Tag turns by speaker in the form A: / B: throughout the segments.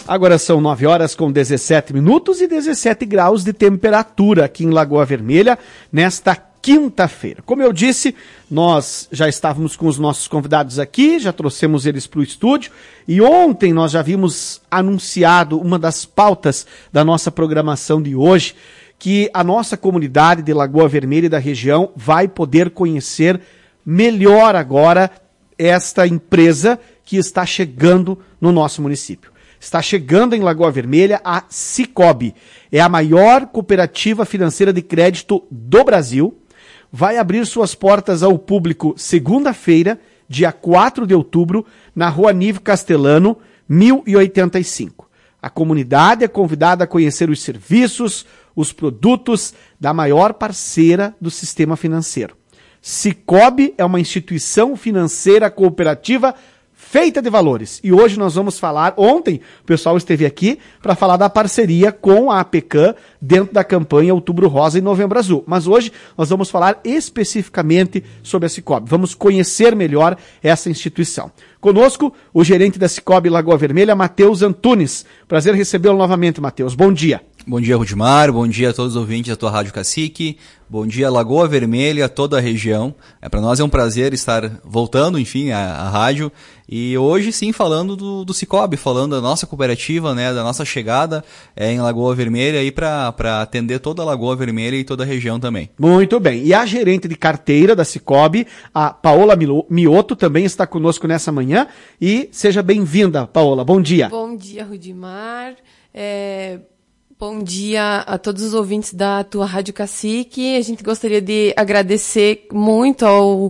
A: Agora são 9 horas com 17 minutos e 17 graus de temperatura aqui em Lagoa Vermelha, nesta quinta-feira. Como eu disse, nós já estávamos com os nossos convidados aqui, já trouxemos eles para o estúdio, e ontem nós já vimos anunciado uma das pautas da nossa programação de hoje, que a nossa comunidade de Lagoa Vermelha e da região vai poder conhecer melhor agora esta empresa que está chegando no nosso município. Está chegando em Lagoa Vermelha a Sicoob. É a maior cooperativa financeira de crédito do Brasil. Vai abrir suas portas ao público segunda-feira, dia 4 de outubro, na Rua Nível Castelano, 1085. A comunidade é convidada a conhecer os serviços, os produtos da maior parceira do sistema financeiro. Sicoob é uma instituição financeira cooperativa feita de valores. E hoje nós vamos falar, ontem o pessoal esteve aqui para falar da parceria com a APECAM dentro da campanha Outubro Rosa e Novembro Azul. Mas hoje nós vamos falar especificamente sobre a Sicoob. Vamos conhecer melhor essa instituição. Conosco, o gerente da Sicoob Lagoa Vermelha, Matheus Antunes. Prazer recebê-lo novamente, Matheus. Bom dia.
B: Bom dia, Rudimar. Bom dia a todos os ouvintes da tua Rádio Cacique. Bom dia, Lagoa Vermelha, toda a região. Para nós é um prazer estar voltando, enfim, à rádio. E hoje, sim, falando do Sicoob, falando da nossa cooperativa, né, da nossa chegada em Lagoa Vermelha e para atender toda a Lagoa Vermelha e toda a região também.
A: Muito bem. E a gerente de carteira da Sicoob, a Paola Mioto, também está conosco nessa manhã. E seja bem-vinda, Paola. Bom dia.
C: Bom dia, Rudimar. Bom dia a todos os ouvintes da tua Rádio Cacique. A gente gostaria de agradecer muito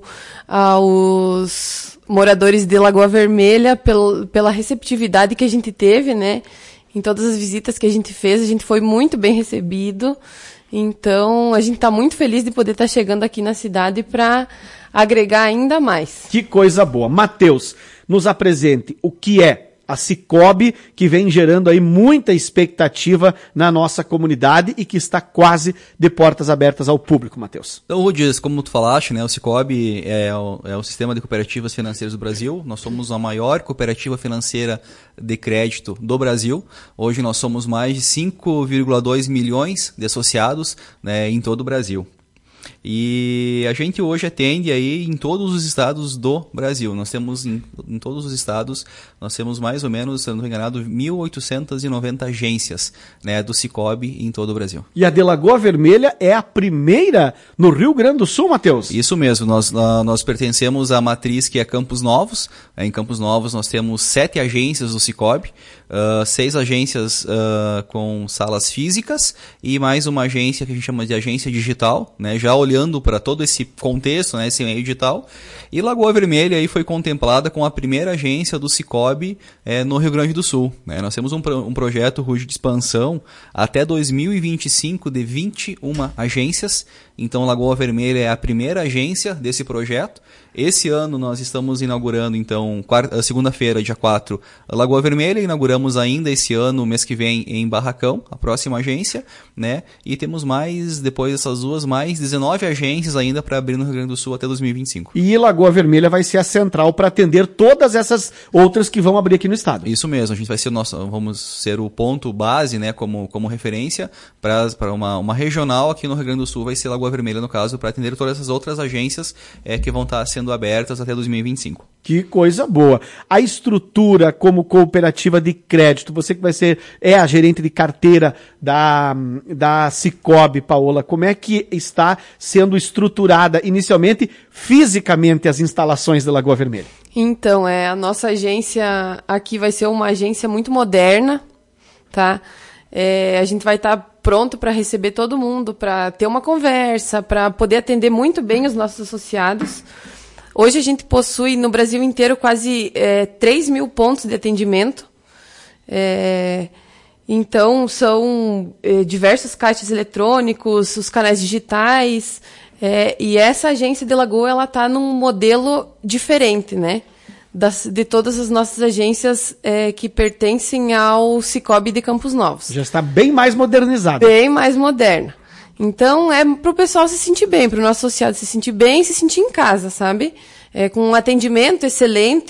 C: aos moradores de Lagoa Vermelha pela receptividade que a gente teve, né? Em todas as visitas que a gente fez, a gente foi muito bem recebido. Então, a gente está muito feliz de poder estar chegando aqui na cidade para agregar ainda mais.
A: Que coisa boa. Matheus, nos apresente o que é a Sicoob, que vem gerando aí muita expectativa na nossa comunidade e que está quase de portas abertas ao público, Matheus.
B: Então, Rudias, como tu falaste, né, o Sicoob é o sistema de cooperativas financeiras do Brasil. Nós somos a maior cooperativa financeira de crédito do Brasil. Hoje nós somos mais de 5,2 milhões de associados, né, em todo o Brasil. E a gente hoje atende aí em todos os estados do Brasil. Nós temos em todos os estados, nós temos mais ou menos, se não estou enganado, 1.890 agências, né, do Sicoob em todo o Brasil.
A: E a de Lagoa Vermelha é a primeira no Rio Grande do Sul, Matheus?
B: Isso mesmo, nós pertencemos à matriz que é Campos Novos. Em Campos Novos nós temos 7 agências do Sicoob, 6 agências com salas físicas e mais uma agência que a gente chama de agência digital, né, já olhando para todo esse contexto, né, esse meio digital. E Lagoa Vermelha aí foi contemplada com a primeira agência do Sicoob no Rio Grande do Sul, né. Nós temos um projeto Rude de expansão até 2025 de 21 agências. Então Lagoa Vermelha é a primeira agência desse projeto. Esse ano nós estamos inaugurando, então, segunda-feira, dia 4, Lagoa Vermelha. Inauguramos ainda esse ano, mês que vem, em Barracão, a próxima agência, né? E temos mais, depois dessas duas, mais 19 agências ainda para abrir no Rio Grande do Sul até 2025.
A: E Lagoa Vermelha vai ser a central para atender todas essas outras que vão abrir aqui no estado.
B: Isso mesmo, a gente vai ser vamos ser o ponto base, né, como referência para uma regional aqui no Rio Grande do Sul, vai ser Lagoa Vermelha, no caso, para atender todas essas outras agências que vão estar sendo abertas até 2025.
A: Que coisa boa. A estrutura como cooperativa de crédito, você que é a gerente de carteira da Sicoob, Paola, como é que está sendo estruturada inicialmente, fisicamente, as instalações da Lagoa Vermelha?
C: Então, a nossa agência aqui vai ser uma agência muito moderna, tá? A gente vai estar pronto para receber todo mundo, para ter uma conversa, para poder atender muito bem os nossos associados. Hoje a gente possui no Brasil inteiro quase 3 mil pontos de atendimento. Então, são diversos caixas eletrônicos, os canais digitais. E essa agência de Lagoa, ela está num modelo diferente, né? De todas as nossas agências que pertencem ao Sicoob de Campos Novos.
A: Já está bem mais modernizada.
C: Bem mais moderna. Então, para o pessoal se sentir bem, para o nosso associado se sentir bem e se sentir em casa, sabe? Com um atendimento excelente,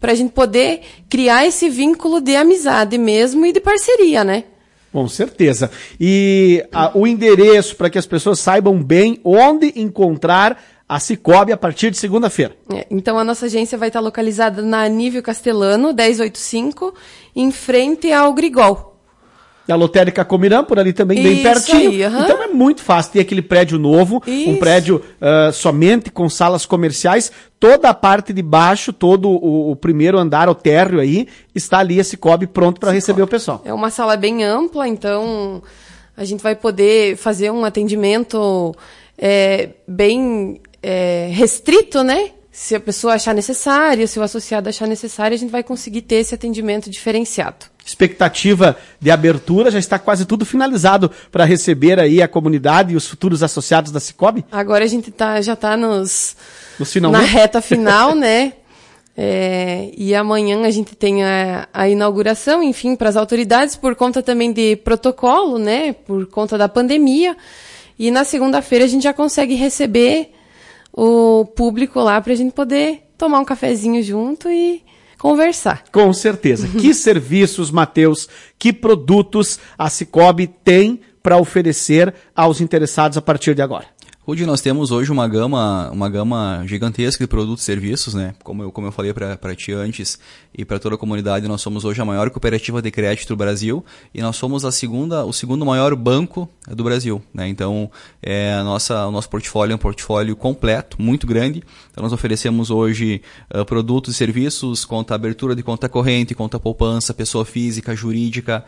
C: para a gente poder criar esse vínculo de amizade mesmo e de parceria, né?
A: Com certeza. E o endereço para que as pessoas saibam bem onde encontrar a Cicobi a partir de segunda-feira.
C: Então a nossa agência vai estar localizada na Anível Castelano, 1085, em frente ao Grigol.
A: A Lotérica Comirã, por ali também, bem pertinho.
C: Aí,
A: Então é muito fácil. Tem aquele prédio novo, um prédio somente com salas comerciais. Toda a parte de baixo, todo o primeiro andar, o térreo aí, está ali a Cicobi pronto para receber o pessoal.
C: É uma sala bem ampla, então a gente vai poder fazer um atendimento bem restrito, né? Se a pessoa achar necessário, se o associado achar necessário, a gente vai conseguir ter esse atendimento diferenciado.
A: Expectativa de abertura, já está quase tudo finalizado para receber aí a comunidade e os futuros associados da Cicobi?
C: Agora a gente já está
A: na
C: reta final, né? E amanhã a gente tem a inauguração, enfim, para as autoridades, por conta também de protocolo, né? Por conta da pandemia. E na segunda-feira a gente já consegue receber o público lá para a gente poder tomar um cafezinho junto e conversar.
A: Com certeza. Que serviços, Matheus, que produtos a Cicobi tem para oferecer aos interessados a partir de agora?
B: Rudy, nós temos hoje uma gama gigantesca de produtos e serviços, né? Como eu falei para ti antes e para toda a comunidade, nós somos hoje a maior cooperativa de crédito do Brasil e nós somos o segundo maior banco do Brasil, né? Então, o nosso portfólio é um portfólio completo, muito grande. Então, nós oferecemos hoje produtos e serviços, conta abertura de conta corrente, conta poupança, pessoa física, jurídica,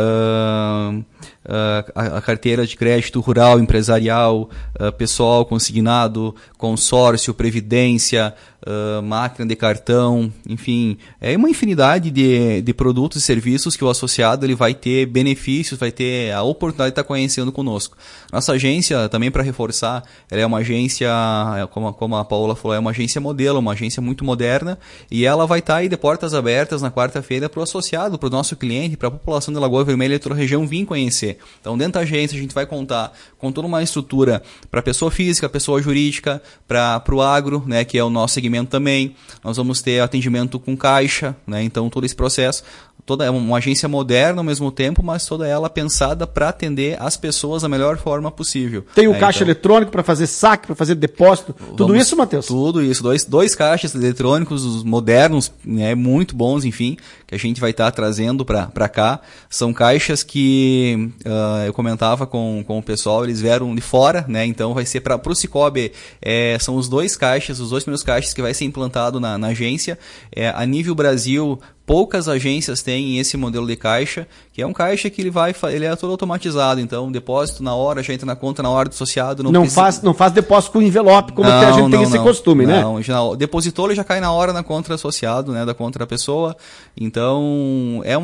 B: a carteira de crédito rural, empresarial, pessoal, consignado, consórcio, previdência, máquina de cartão, enfim, é uma infinidade de produtos e serviços que o associado ele vai ter benefícios, vai ter a oportunidade de estar conhecendo conosco. Nossa agência, também para reforçar, ela é uma agência, como a Paola falou, é uma agência modelo, uma agência muito moderna, e ela vai estar aí de portas abertas na quarta-feira para o associado, para o nosso cliente, para a população de Lagoa Vermelha e toda a região vir conhecer. Então, dentro da agência, a gente vai contar com toda uma estrutura para pessoa física, pessoa jurídica, para o agro, né, que é o nosso segmento também. Nós vamos ter atendimento com caixa, né, então todo esse processo. Toda uma agência moderna ao mesmo tempo, mas toda ela pensada para atender as pessoas da melhor forma possível.
A: Tem o caixa eletrônico para fazer saque, para fazer depósito, tudo isso, Matheus?
B: Tudo isso, dois caixas eletrônicos modernos, né, muito bons, enfim, que a gente vai estar trazendo para cá. São caixas que eu comentava com o pessoal, eles vieram de fora, né, então vai ser para o Cicobi, são os dois primeiros caixas que vai ser implantado na agência. A nível Brasil, poucas agências têm esse modelo de caixa, que é um caixa que ele é todo automatizado, então depósito na hora, já entra na conta na hora do associado. Não faz depósito com envelope, como a gente tem esse costume, né? Não, depositou, ele já cai na hora na conta do associado, né, da conta da pessoa. Então, é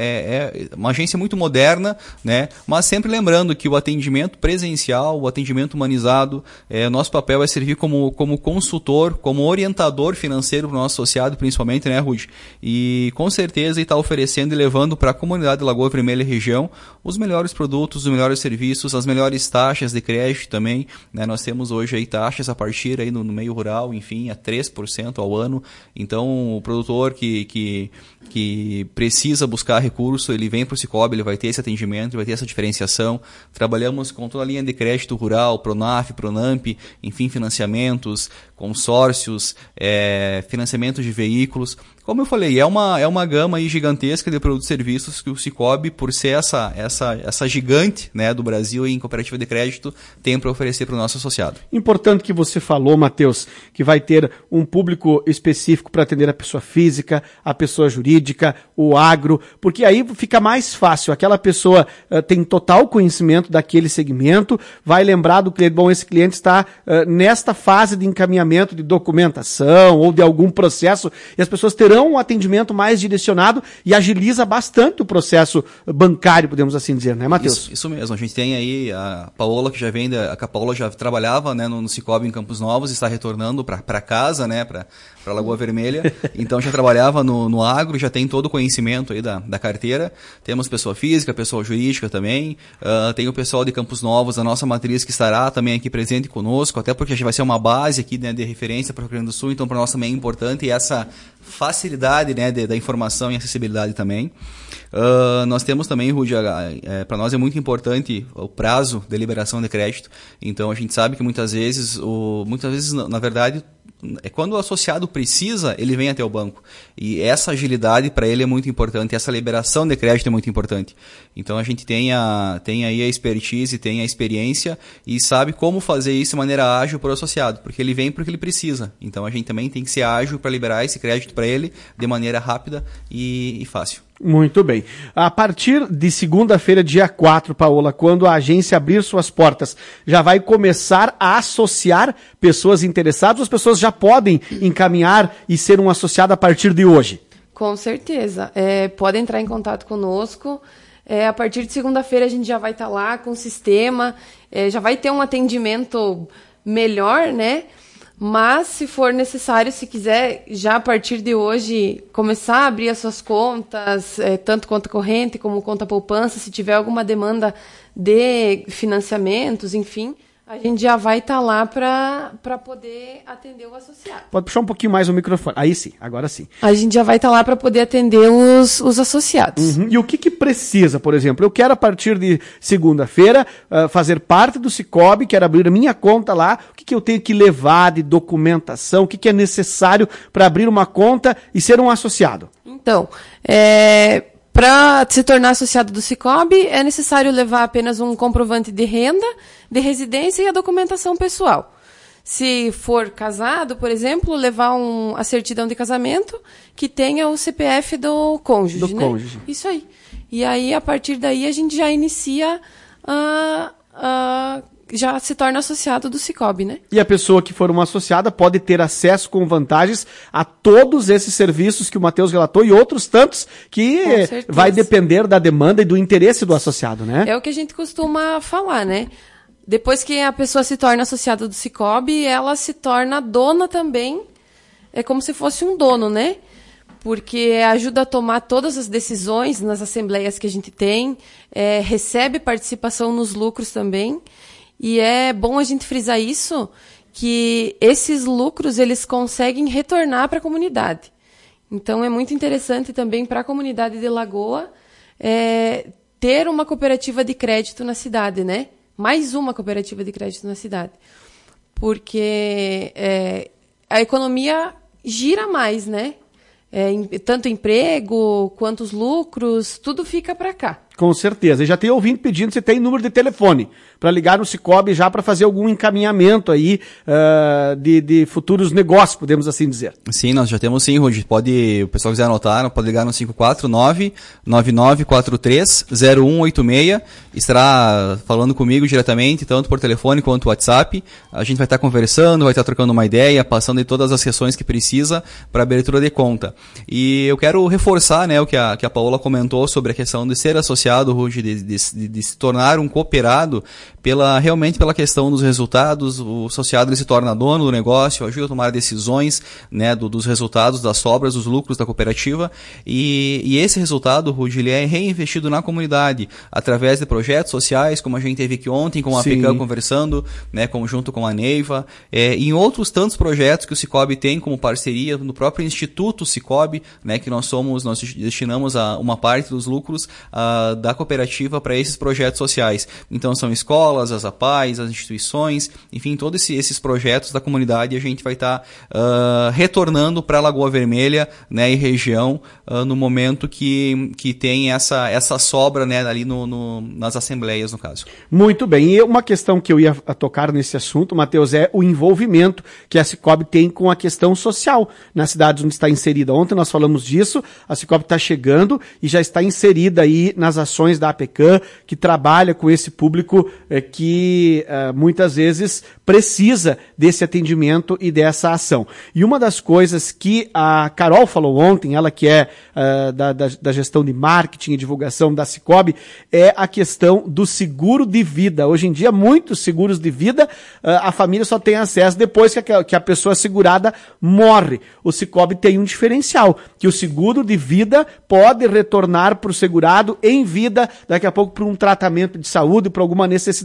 B: uma agência muito moderna, né, mas sempre lembrando que o atendimento presencial, o atendimento humanizado, nosso papel é servir como consultor, como orientador financeiro para o nosso associado, principalmente, né, Rudy? E com certeza está oferecendo e levando para a comunidade de Lagoa Vermelha e região os melhores produtos, os melhores serviços, as melhores taxas de crédito também, né? Nós temos hoje aí taxas a partir aí no meio rural, enfim, a 3% ao ano. Então, o produtor que precisa buscar recurso, ele vem para o Cicobi, ele vai ter esse atendimento, ele vai ter essa diferenciação. Trabalhamos com toda a linha de crédito rural, Pronaf, Pronamp, enfim, financiamentos, consórcios, financiamentos de veículos. Como eu falei, é uma gama aí gigantesca de produtos e serviços que o Cicobi, por ser essa gigante, né, do Brasil em cooperativa de crédito, tem para oferecer para o nosso associado.
A: Importante que você falou, Matheus, que vai ter um público específico para atender a pessoa física, a pessoa jurídica, o agro, porque aí fica mais fácil. Aquela pessoa tem total conhecimento daquele segmento, vai lembrar do cliente, bom, esse cliente está nesta fase de encaminhamento de documentação ou de algum processo, e as pessoas terão um atendimento mais direcionado e agiliza bastante o processo bancário, podemos assim dizer, né, Matheus?
B: Isso mesmo. A gente tem aí a Paola, que a Paola já trabalhava, né, no Cicobi em Campos Novos, está retornando para casa, né, para Lagoa Vermelha. Então já trabalhava no agro, já tem todo o conhecimento aí da carteira. Temos pessoa física, pessoa jurídica também. Tem o pessoal de Campos Novos, a nossa matriz, que estará também aqui presente conosco, até porque a gente vai ser uma base aqui, né, de referência para o Rio Grande do Sul, então para nós também é importante essa facilidade, né, da informação e acessibilidade também. Nós temos também, Rudy, para nós é muito importante o prazo de liberação de crédito. Então a gente sabe que muitas vezes, na verdade, quando o associado precisa, ele vem até o banco. E essa agilidade para ele é muito importante, essa liberação de crédito é muito importante. Então a gente tem aí a expertise, tem a experiência e sabe como fazer isso de maneira ágil para o associado, porque ele vem porque ele precisa. Então a gente também tem que ser ágil para liberar esse crédito para ele de maneira rápida e fácil.
A: Muito bem. A partir de segunda-feira, dia 4, Paola, quando a agência abrir suas portas, já vai começar a associar pessoas interessadas, ou as pessoas já podem encaminhar e ser um associado a partir de hoje?
C: Com certeza. Pode entrar em contato conosco. A partir de segunda-feira a gente já vai estar lá com o sistema, já vai ter um atendimento melhor, né? Mas, se for necessário, se quiser, já a partir de hoje, começar a abrir as suas contas, tanto conta corrente como conta poupança, se tiver alguma demanda de financiamentos, enfim, a gente já vai estar lá para poder atender o associado.
A: Pode puxar um pouquinho mais o microfone. Aí sim, agora sim.
C: A gente já vai estar lá para poder atender os associados.
A: Uhum. E o que precisa, por exemplo? Eu quero, a partir de segunda-feira, fazer parte do Sicoob, quero abrir a minha conta lá. O que eu tenho que levar de documentação? O que é necessário para abrir uma conta e ser um associado?
C: Então, para se tornar associado do Sicoob, é necessário levar apenas um comprovante de renda, de residência e a documentação pessoal. Se for casado, por exemplo, levar a certidão de casamento que tenha o CPF do cônjuge, né?
A: Cônjuge.
C: Isso aí. E aí, a partir daí, a gente já inicia já se torna associado do Sicoob, né?
A: E a pessoa que for uma associada pode ter acesso com vantagens a todos esses serviços que o Matheus relatou e outros tantos que vai depender da demanda e do interesse do associado, né?
C: É o que a gente costuma falar, né? Depois que a pessoa se torna associada do Sicoob, ela se torna dona também, é como se fosse um dono, né? Porque ajuda a tomar todas as decisões nas assembleias que a gente tem, recebe participação nos lucros também. E é bom a gente frisar isso, que esses lucros eles conseguem retornar para a comunidade. Então é muito interessante também para a comunidade de Lagoa ter uma cooperativa de crédito na cidade, né? Mais uma cooperativa de crédito na cidade. Porque a economia gira mais, né? Tanto emprego quanto os lucros, tudo fica para cá.
A: Com certeza. E já tem ouvinte pedindo se tem número de telefone para ligar no Sicoob já para fazer algum encaminhamento aí de futuros negócios, podemos assim dizer.
B: Sim, nós já temos sim, Rudy. O pessoal quiser anotar, pode ligar no 549-9943-0186. Estará falando comigo diretamente, tanto por telefone quanto WhatsApp. A gente vai estar conversando, vai estar trocando uma ideia, passando em todas as sessões que precisa para abertura de conta. E eu quero reforçar, né, o que a Paola comentou sobre a questão de ser associado, Rudy, de se tornar um cooperado realmente pela questão dos resultados. O associado ele se torna dono do negócio, ajuda a tomar decisões, né, dos resultados, das sobras, dos lucros da cooperativa, e esse resultado, Rudy, ele é reinvestido na comunidade através de projetos sociais, como a gente teve aqui ontem com a PECAM conversando, né, junto com a Neiva, e em outros tantos projetos que o Sicoob tem como parceria no próprio Instituto Sicoob, né, que nós destinamos uma parte dos lucros da cooperativa para esses projetos sociais. Então são escolas, as APAES, as instituições, enfim, todos esses projetos da comunidade a gente vai estar retornando para a Lagoa Vermelha, né, e região no momento que tem essa sobra, né, ali nas assembleias, no caso.
A: Muito bem. E uma questão que eu ia tocar nesse assunto, Matheus, é o envolvimento que a Sicoob tem com a questão social nas cidades onde está inserida. Ontem nós falamos disso, a Sicoob está chegando e já está inserida aí nas ações da APECAM, que trabalha com esse público que muitas vezes precisa desse atendimento e dessa ação. E uma das coisas que a Carol falou ontem, ela que é da gestão de marketing e divulgação da Sicoob, é a questão do seguro de vida. Hoje em dia, muitos seguros de vida, a família só tem acesso depois que a pessoa segurada morre. O Sicoob tem um diferencial, que o seguro de vida pode retornar para o segurado em vida, daqui a pouco para um tratamento de saúde, para alguma necessidade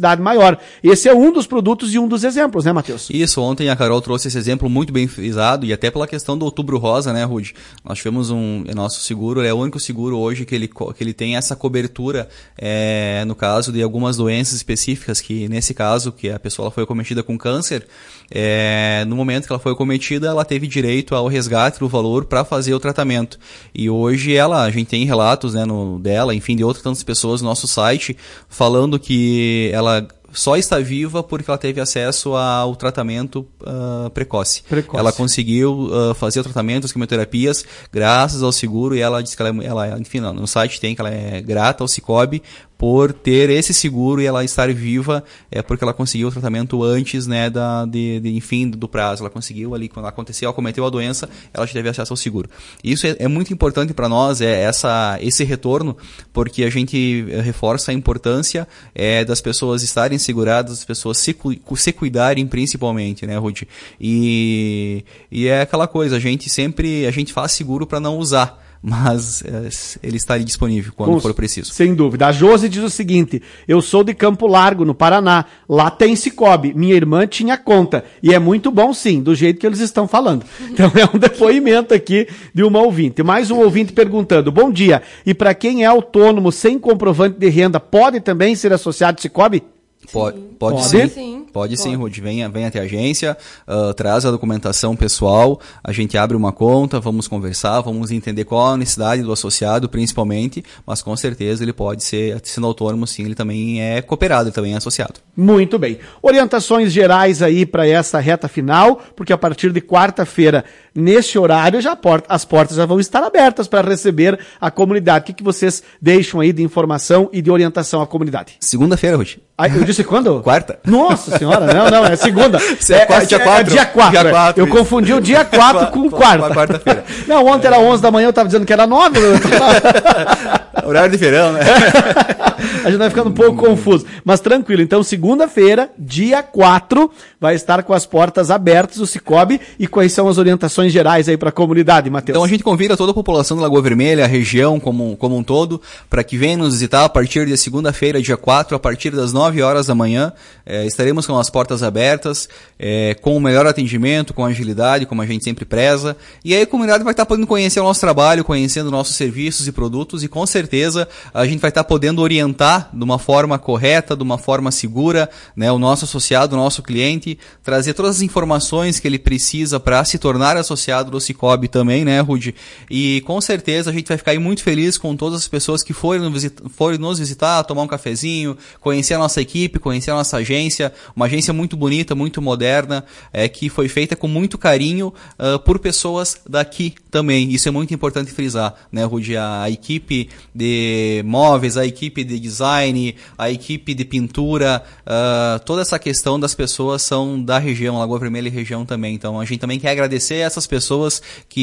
A: quantidade maior. Esse é um dos produtos e um dos exemplos, né, Matheus?
B: Isso, ontem a Carol trouxe esse exemplo muito bem frisado, e até pela questão do Outubro Rosa, né, Rude? Nós tivemos nosso seguro, é o único seguro hoje que ele tem essa cobertura, no caso de algumas doenças específicas, que nesse caso, que a pessoa foi acometida com câncer, no momento que ela foi acometida, ela teve direito ao resgate do valor para fazer o tratamento. E hoje a gente tem relatos, né, dela, enfim, de outras tantas pessoas no nosso site, falando que ela só está viva porque ela teve acesso ao tratamento precoce. Ela conseguiu fazer o tratamento, as quimioterapias, graças ao seguro, e ela disse que enfim, no site tem que ela é grata ao Cicobi por ter esse seguro e ela estar viva, porque ela conseguiu o tratamento antes, né, enfim, do prazo. Ela conseguiu ali, quando aconteceu, ela cometeu a doença, ela já teve acesso ao seguro. E isso é muito importante para nós, esse retorno, porque a gente reforça a importância das pessoas estarem seguradas, das pessoas se cuidarem principalmente, né, Ruth? E é aquela coisa, a gente faz seguro para não usar, mas ele está ali disponível quando for preciso.
A: Sem dúvida. A Josi diz o seguinte: eu sou de Campo Largo, no Paraná. Lá tem Cicobi. Minha irmã tinha conta. E é muito bom, sim, do jeito que eles estão falando. Então é um depoimento aqui de uma ouvinte. Mais um ouvinte perguntando: bom dia, e para quem é autônomo sem comprovante de renda, pode também ser associado Cicobi?
B: Pode sim. Pode sim, Ruth. Venha até a agência, traz a documentação pessoal, a gente abre uma conta, vamos conversar, vamos entender qual a necessidade do associado, principalmente, mas com certeza ele pode ser, sendo autônomo, sim, ele também é cooperado, ele também é associado.
A: Muito bem. Orientações gerais aí para essa reta final, porque a partir de quarta-feira, nesse horário, as portas já vão estar abertas para receber a comunidade. O que vocês deixam aí de informação e de orientação à comunidade?
B: Segunda-feira, Ruth.
A: Eu disse quando?
B: Quarta.
A: Nossa senhora, não, é segunda.
B: Dia 4.
A: Dia 4. Eu confundi o dia 4 com quarta.
B: Quarta-feira.
A: Não, ontem era 11 da manhã, eu estava dizendo que era 9.
B: Horário de verão, né?
A: A gente vai ficando um pouco confuso. Mas tranquilo, então segunda-feira, dia 4, vai estar com as portas abertas o Cicobi. E quais são as orientações gerais aí para a comunidade, Matheus?
B: Então a gente convida toda a população da Lagoa Vermelha, a região como um todo, para que venham nos visitar a partir de segunda-feira, dia 4, a partir das 9 horas da manhã. Estaremos com as portas abertas, com o melhor atendimento, com agilidade, como a gente sempre preza. E aí a comunidade vai estar podendo conhecer o nosso trabalho, conhecendo nossos serviços e produtos, e com certeza a gente vai estar podendo orientar de uma forma correta, de uma forma segura, né, o nosso associado, o nosso cliente, trazer todas as informações que ele precisa para se tornar associado do Cicobi também, né, Rudy? E com certeza a gente vai ficar aí muito feliz com todas as pessoas que forem nos visitar, tomar um cafezinho, conhecer a nossa equipe, conhecer a nossa agência, uma agência muito bonita, muito moderna, que foi feita com muito carinho por pessoas daqui também. Isso é muito importante frisar, né, Rudy? A equipe de móveis, a equipe de design, a equipe de pintura, toda essa questão das pessoas são da região, Lagoa Vermelha e região também. Então a gente também quer agradecer a essas pessoas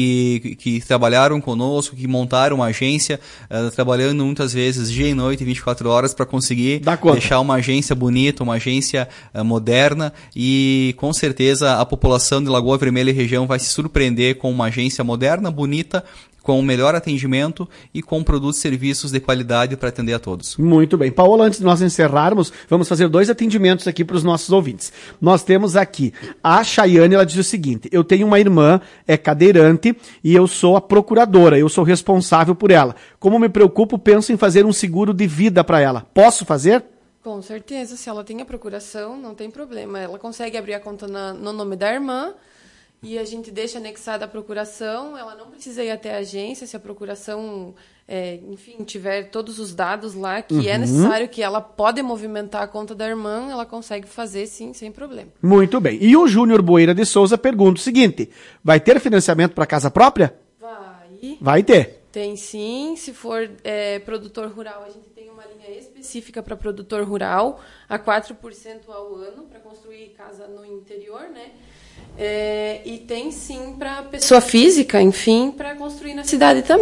B: que trabalharam conosco, que montaram uma agência, trabalhando muitas vezes dia e noite, 24 horas, para conseguir deixar uma agência bonita, uma agência moderna, e com certeza a população de Lagoa Vermelha e região vai se surpreender com uma agência moderna, bonita, com o melhor atendimento e com produtos e serviços de qualidade para atender a todos.
A: Muito bem. Paola, antes de nós encerrarmos, vamos fazer 2 atendimentos aqui para os nossos ouvintes. Nós temos aqui a Chayane, ela diz o seguinte: eu tenho uma irmã, é cadeirante, e eu sou a procuradora, eu sou responsável por ela. Como me preocupo, penso em fazer um seguro de vida para ela. Posso fazer?
C: Com certeza, se ela tem a procuração, não tem problema. Ela consegue abrir a conta no nome da irmã, e a gente deixa anexada a procuração. Ela não precisa ir até a agência se a procuração, enfim, tiver todos os dados lá que é necessário, que ela pode movimentar a conta da irmã, ela consegue fazer sim, sem problema.
A: Muito bem. E o Júnior Boeira de Souza pergunta o seguinte: vai ter financiamento para casa própria?
C: Vai.
A: Vai ter.
C: Tem sim. Se for produtor rural, a gente tem uma linha específica para produtor rural, a 4% ao ano, para construir casa no interior, né? E tem sim para pessoa física, enfim, para construir na cidade também.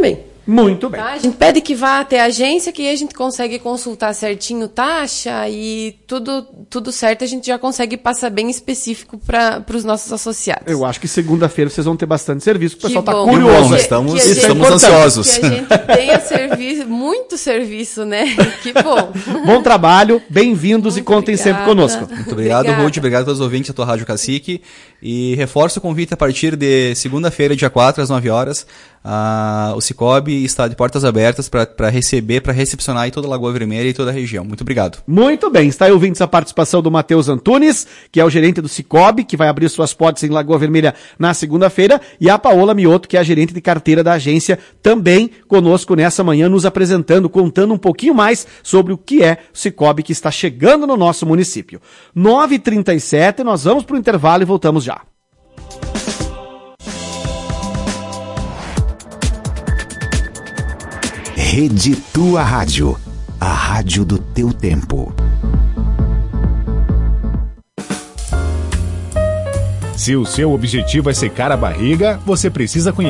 A: Muito bem.
C: Tá? A gente pede que vá até a agência, que aí a gente consegue consultar certinho taxa e tudo certo, a gente já consegue passar bem específico para os nossos associados.
A: Eu acho que segunda-feira vocês vão ter bastante serviço, o pessoal está
C: bom.
A: curioso.
B: Bom, estamos ansiosos.
C: Que a gente tenha serviço, muito serviço, né? Que bom.
A: Bom trabalho, bem-vindos e contem sempre conosco.
B: Muito obrigado, Ruth. Obrigado a todos os ouvintes da tua Rádio Cacique. E reforço o convite a partir de segunda-feira, dia 4, às 9 horas. O Cicobi está de portas abertas para receber, para recepcionar aí toda a Lagoa Vermelha e toda a região. Muito obrigado.
A: Muito bem, está aí ouvindo essa participação do Matheus Antunes, que é o gerente do Cicobi, que vai abrir suas portas em Lagoa Vermelha na segunda-feira, e a Paola Mioto, que é a gerente de carteira da agência, também conosco nessa manhã, nos apresentando, contando um pouquinho mais sobre o que é o Cicobi que está chegando no nosso município. 9h37, nós vamos para o intervalo e voltamos já.
D: Rede Tua Rádio, a rádio do teu tempo.
E: Se o seu objetivo é secar a barriga, você precisa conhecer